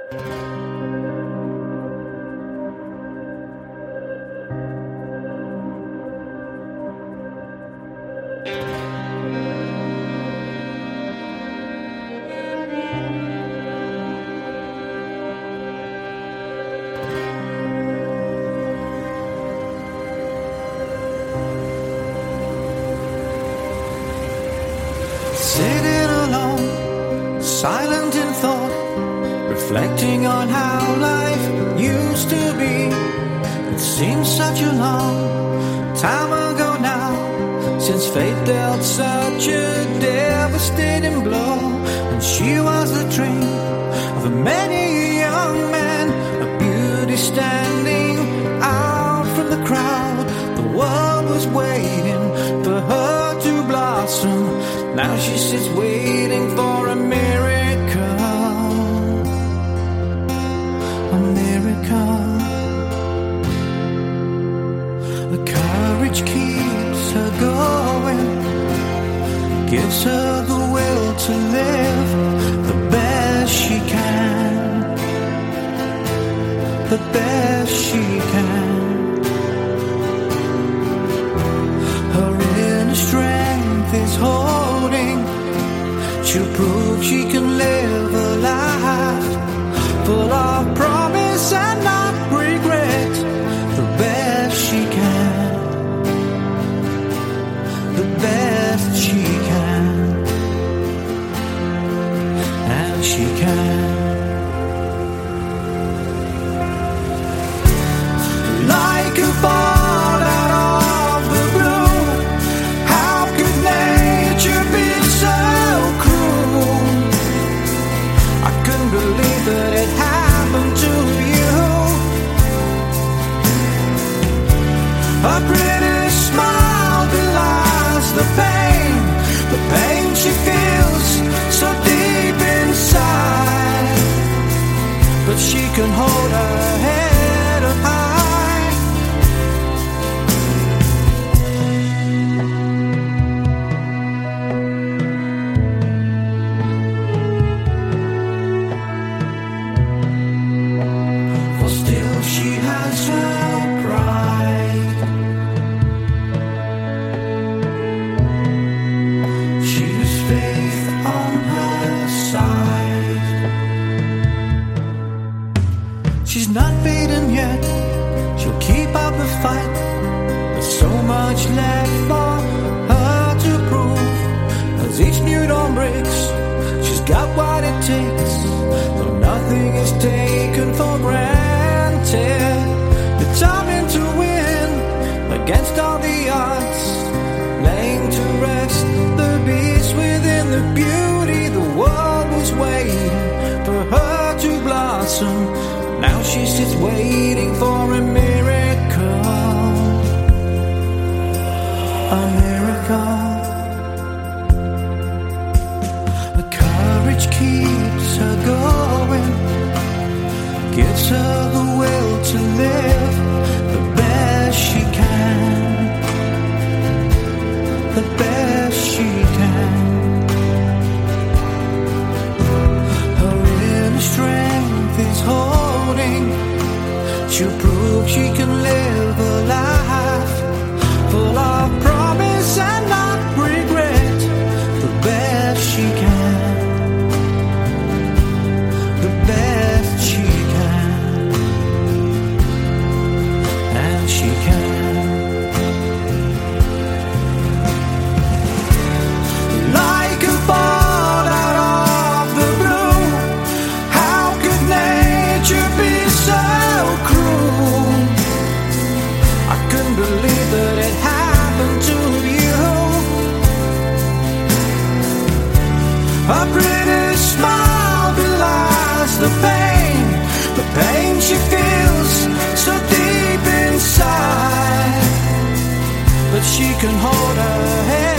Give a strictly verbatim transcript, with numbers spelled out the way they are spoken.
Sitting alone, silent in thought, reflecting on how life used to be. It seems such a long time ago now, since fate dealt such a devastating blow. And she was the dream of many a young man, a beauty standing out from the crowd. The world was waiting for her to blossom. Now she sits waiting for a miracle, a miracle. The courage keeps her going, gives her the will to live the best she can, the best she can. Her inner strength is holding, she'll prove she can live a life full of promise and not regret. The best she can, the best she can, and she can. Like a ball out of the blue, how could nature be so cruel? I couldn't believe that it happened to you. A pretty smile belies the pain, the pain she feels so deep inside. But she can hold her head up high. For still she has her pride. She has faith on her side. She's not beaten yet, she'll keep up the fight. There's so much left for her to prove. As each new dawn breaks, she's got what it takes, though nothing is taken for granted. Determined to win against all the odds, laying to rest the beast within the beauty. The world was waiting for her to blossom. Now she sits waiting for a miracle, a miracle. The courage keeps her going, gives her the will to live the best she can, the best she can. Her inner strength is holding, she'll prove she can live a life full of promise and not regret. The best she can, the best she can, and she can. Like a ball out of the blue, how could nature be so cruel? I couldn't believe that it happened to you. A pretty smile belies the pain, the pain she feels so deep inside. But she can hold her head